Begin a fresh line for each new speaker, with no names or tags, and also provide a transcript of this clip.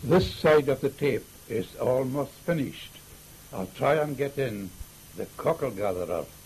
This side of the tape is almost finished. I'll try and get in the Cockle Gatherer.